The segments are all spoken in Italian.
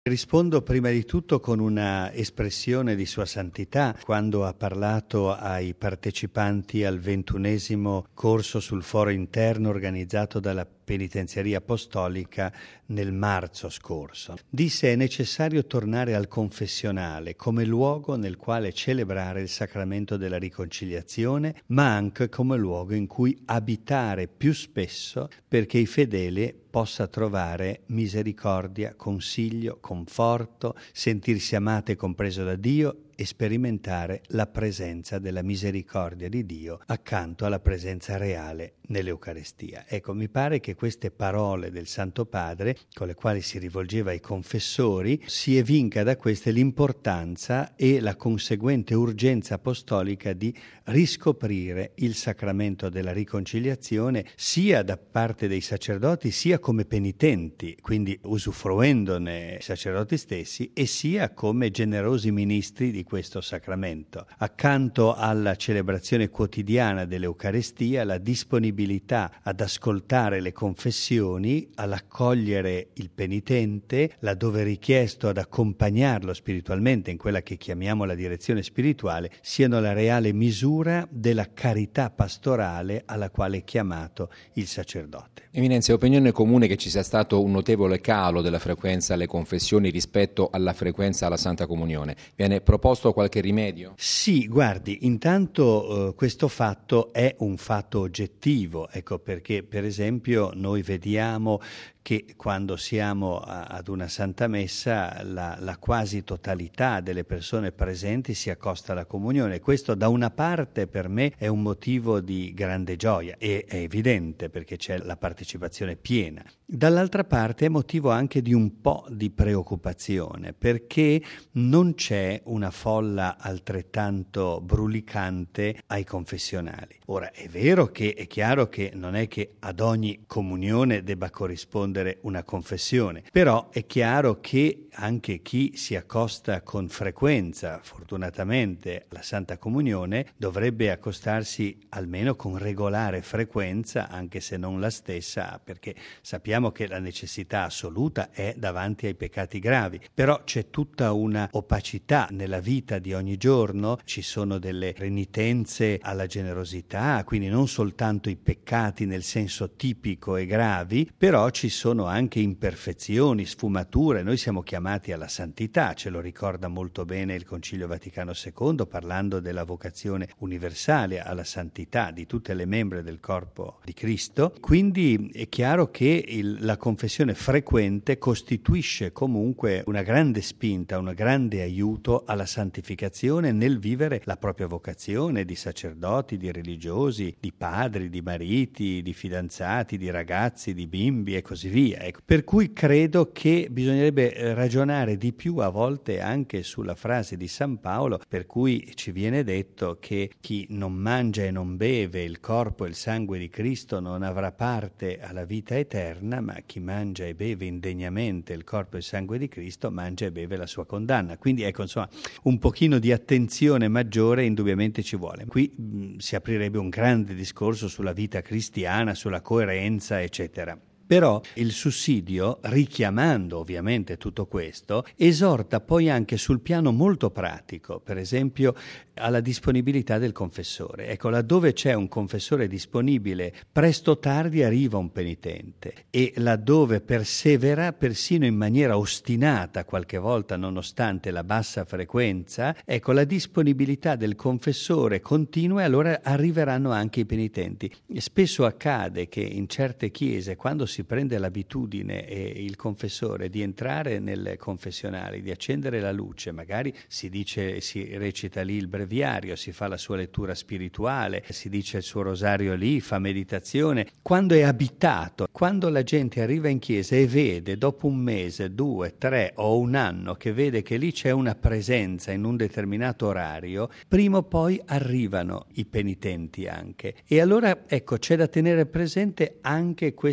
Rispondo prima di tutto con una espressione di Sua Santità quando ha parlato ai partecipanti al 21° corso sul foro interno organizzato dalla Penitenziaria Apostolica nel marzo scorso. Disse: è necessario tornare al confessionale come luogo nel quale celebrare il sacramento della riconciliazione, ma anche come luogo in cui abitare più spesso perché i fedeli possa trovare misericordia, consiglio, conforto, sentirsi amate e compreso da Dio e sperimentare la presenza della misericordia di Dio accanto alla presenza reale nell'Eucarestia. Ecco, mi pare che queste parole del Santo Padre, con le quali si rivolgeva ai confessori, si evinca da queste l'importanza e la conseguente urgenza apostolica di riscoprire il sacramento della riconciliazione sia da parte dei sacerdoti sia come penitenti, quindi usufruendone i sacerdoti stessi, e sia come generosi ministri di questo sacramento. Accanto alla celebrazione quotidiana dell'Eucarestia, la disponibilità ad ascoltare le confessioni, all'accogliere il penitente, laddove richiesto ad accompagnarlo spiritualmente in quella che chiamiamo la direzione spirituale, siano la reale misura della carità pastorale alla quale è chiamato il sacerdote. Eminenza, è opinione comune che ci sia stato un notevole calo della frequenza alle confessioni rispetto alla frequenza alla Santa Comunione. Viene proposto qualche rimedio? Sì, guardi, intanto questo fatto è un fatto oggettivo, ecco perché per esempio noi vediamo che quando siamo ad una Santa Messa la quasi totalità delle persone presenti si accosta alla comunione. Questo da una parte per me è un motivo di grande gioia, e è evidente perché c'è la partecipazione piena. Dall'altra parte è motivo anche di un po' di preoccupazione, perché non c'è una folla altrettanto brulicante ai confessionali. Ora, è vero che è chiaro che non è che ad ogni comunione debba corrispondere una confessione, però è chiaro che anche chi si accosta con frequenza, fortunatamente, alla Santa Comunione, dovrebbe accostarsi almeno con regolare frequenza, anche se non la stessa, perché sappiamo che la necessità assoluta è davanti ai peccati gravi, però c'è tutta una opacità nella vita di ogni giorno, ci sono delle renitenze alla generosità, quindi non soltanto i peccati nel senso tipico e gravi, però ci sono anche imperfezioni, sfumature. Noi siamo chiamati alla santità, ce lo ricorda molto bene il Concilio Vaticano II parlando della vocazione universale alla santità di tutte le membre del corpo di Cristo. Quindi è chiaro che la confessione frequente costituisce comunque una grande spinta, un grande aiuto alla santificazione nel vivere la propria vocazione di sacerdoti, di religiosi, di padri, di mariti, di fidanzati, di ragazzi, di bimbi e così via. Ecco. Per cui credo che bisognerebbe ragionare di più a volte anche sulla frase di San Paolo, per cui ci viene detto che chi non mangia e non beve il corpo e il sangue di Cristo non avrà parte alla vita eterna, ma chi mangia e beve indegnamente il corpo e il sangue di Cristo mangia e beve la sua condanna. Quindi ecco, insomma, un pochino di attenzione maggiore indubbiamente ci vuole. Qui si aprirebbe un grande discorso sulla vita cristiana, sulla coerenza, eccetera. Però il sussidio, richiamando ovviamente tutto questo, esorta poi anche sul piano molto pratico, per esempio alla disponibilità del confessore. Ecco, laddove c'è un confessore disponibile, presto o tardi arriva un penitente, e laddove persevera persino in maniera ostinata, qualche volta nonostante la bassa frequenza, ecco, la disponibilità del confessore continua, e allora arriveranno anche i penitenti. Spesso accade che in certe chiese, quando si prende l'abitudine il confessore di entrare nelle confessionali, di accendere la luce, magari si recita lì il breviario, si fa la sua lettura spirituale, si dice il suo rosario lì, fa meditazione, quando è abitato, quando la gente arriva in chiesa e vede dopo un mese, 2, 3 o un anno che vede che lì c'è una presenza in un determinato orario, prima o poi arrivano i penitenti anche. E allora ecco, c'è da tenere presente anche questa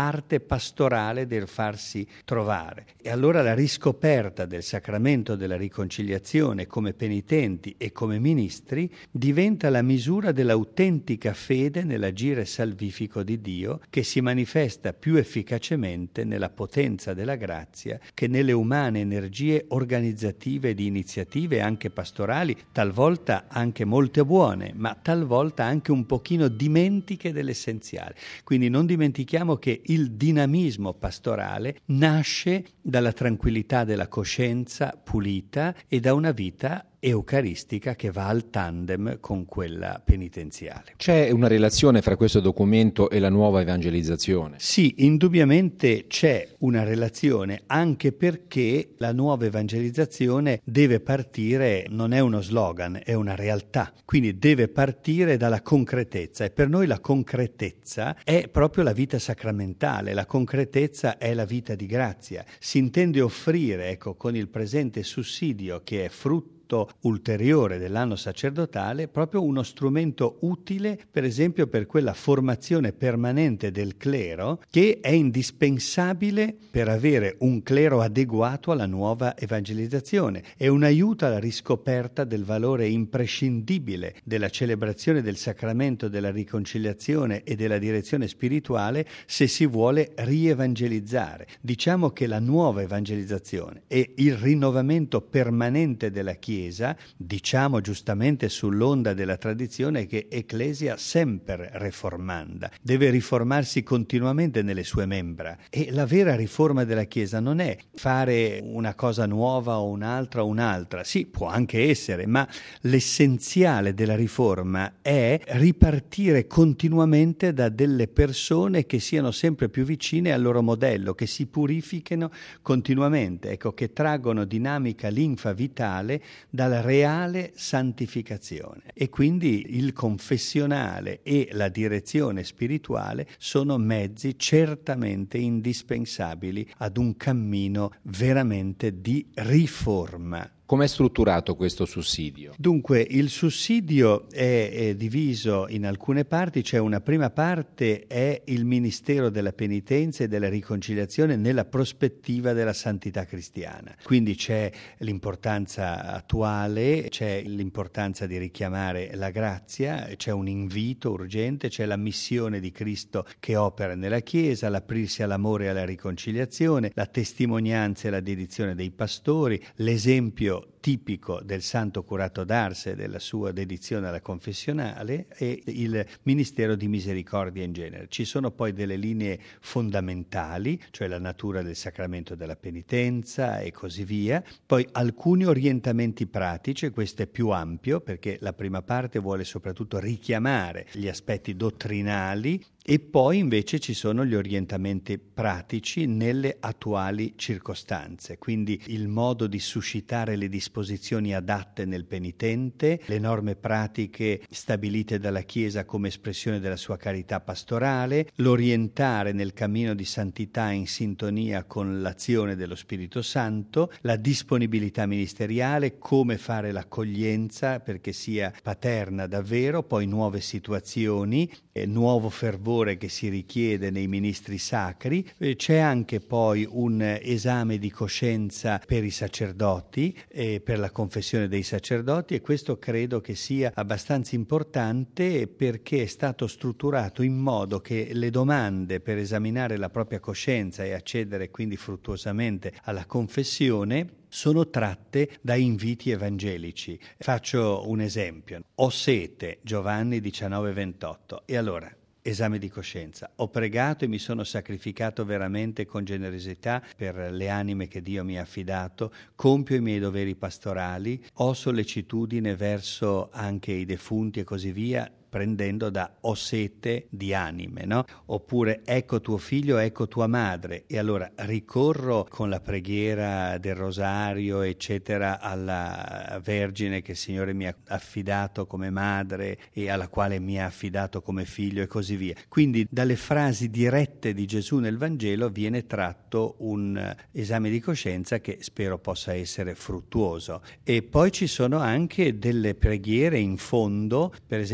arte pastorale del farsi trovare. E allora la riscoperta del sacramento della riconciliazione come penitenti e come ministri diventa la misura dell'autentica fede nell'agire salvifico di Dio, che si manifesta più efficacemente nella potenza della grazia che nelle umane energie organizzative di iniziative anche pastorali, talvolta anche molte buone, ma talvolta anche un pochino dimentiche dell'essenziale. Quindi non dimentichiamo che il dinamismo pastorale nasce dalla tranquillità della coscienza pulita e da una vita eucaristica che va al tandem con quella penitenziale. C'è una relazione fra questo documento e la nuova evangelizzazione? Sì, indubbiamente c'è una relazione, anche perché la nuova evangelizzazione deve partire, non è uno slogan, è una realtà, quindi deve partire dalla concretezza, e per noi la concretezza è proprio la vita sacramentale, la concretezza è la vita di grazia. Si intende offrire, con il presente sussidio che è frutto ulteriore dell'anno sacerdotale, proprio uno strumento utile, per esempio, per quella formazione permanente del clero che è indispensabile per avere un clero adeguato alla nuova evangelizzazione. È un aiuto alla riscoperta del valore imprescindibile della celebrazione del sacramento della riconciliazione e della direzione spirituale se si vuole rievangelizzare. Diciamo che la nuova evangelizzazione e il rinnovamento permanente della Chiesa, diciamo giustamente sull'onda della tradizione che Ecclesia semper reformanda, deve riformarsi continuamente nelle sue membra, e la vera riforma della Chiesa non è fare una cosa nuova o un'altra, sì, può anche essere, ma l'essenziale della riforma è ripartire continuamente da delle persone che siano sempre più vicine al loro modello, che si purifichino continuamente, che traggono dinamica linfa vitale dalla reale santificazione. E quindi il confessionale e la direzione spirituale sono mezzi certamente indispensabili ad un cammino veramente di riforma. Com'è strutturato questo sussidio? Dunque, il sussidio è diviso in alcune parti. C'è una prima parte, è il ministero della penitenza e della riconciliazione nella prospettiva della santità cristiana. Quindi c'è l'importanza attuale, c'è l'importanza di richiamare la grazia, c'è un invito urgente, c'è la missione di Cristo che opera nella Chiesa, l'aprirsi all'amore e alla riconciliazione, la testimonianza e la dedizione dei pastori, l'esempio tipico del santo curato d'Ars e della sua dedizione alla confessionale, e il ministero di misericordia in genere. Ci sono poi delle linee fondamentali, cioè la natura del sacramento della penitenza e così via, poi alcuni orientamenti pratici, questo è più ampio perché la prima parte vuole soprattutto richiamare gli aspetti dottrinali, e poi invece ci sono gli orientamenti pratici nelle attuali circostanze, quindi il modo di suscitare le disposizioni adatte nel penitente, le norme pratiche stabilite dalla Chiesa come espressione della sua carità pastorale, l'orientare nel cammino di santità in sintonia con l'azione dello Spirito Santo, la disponibilità ministeriale, come fare l'accoglienza perché sia paterna davvero, poi nuove situazioni, nuovo fervore che si richiede nei ministri sacri. C'è anche poi un esame di coscienza per i sacerdoti, per la confessione dei sacerdoti, e questo credo che sia abbastanza importante perché è stato strutturato in modo che le domande per esaminare la propria coscienza e accedere quindi fruttuosamente alla confessione sono tratte da inviti evangelici. Faccio un esempio. Ho sete, Giovanni 19:28, e allora esame di coscienza. Ho pregato e mi sono sacrificato veramente con generosità per le anime che Dio mi ha affidato, compio i miei doveri pastorali, ho sollecitudine verso anche i defunti e così via, prendendo da ho sete di anime, no? Oppure ecco tuo figlio, ecco tua madre, e allora ricorro con la preghiera del rosario eccetera alla Vergine che il Signore mi ha affidato come madre e alla quale mi ha affidato come figlio e così via. Quindi dalle frasi dirette di Gesù nel Vangelo viene tratto un esame di coscienza che spero possa essere fruttuoso. E poi ci sono anche delle preghiere in fondo, per esempio per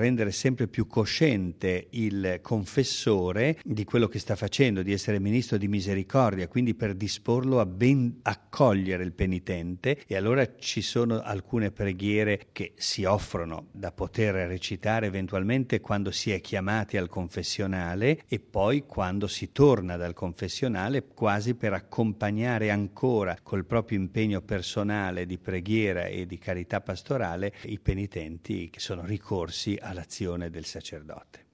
rendere sempre più cosciente il confessore di quello che sta facendo, di essere ministro di misericordia, quindi per disporlo a ben accogliere il penitente. E allora ci sono alcune preghiere che si offrono da poter recitare eventualmente quando si è chiamati al confessionale e poi quando si torna dal confessionale, quasi per accompagnare ancora col proprio impegno personale di preghiera e di carità pastorale i penitenti che sono ricorsi all'azione del sacerdote.